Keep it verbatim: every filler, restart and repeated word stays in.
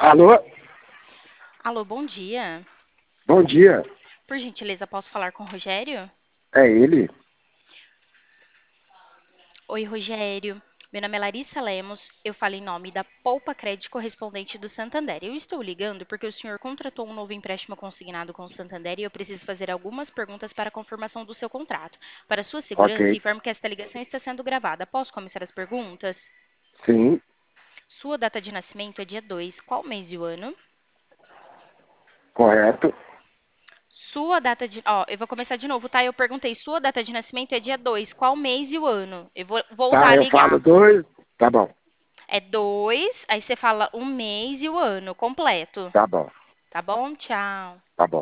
Alô? Alô, bom dia. Bom dia. Por gentileza, posso falar com o Rogério? É ele? Oi, Rogério. Meu nome é Larissa Lemos. Eu falo em nome da Poupa Crédito Correspondente do Santander. Eu estou ligando porque o senhor contratou um novo empréstimo consignado com o Santander e eu preciso fazer algumas perguntas para a confirmação do seu contrato. Para sua Ok. segurança, informo que esta ligação está sendo gravada. Posso começar as perguntas? Sim, Sua data de nascimento é dia dois. Qual mês e o ano? correto. Sua data de. Ó, eu vou começar de novo, tá? Eu perguntei, sua data de nascimento é dia dois. Qual mês e o ano? Eu vou voltar Tá, a eu falo ligar. dois. Tá bom, É dois, aí você fala o mês e o ano completo. tá bom, Tá bom? Tchau. tá bom.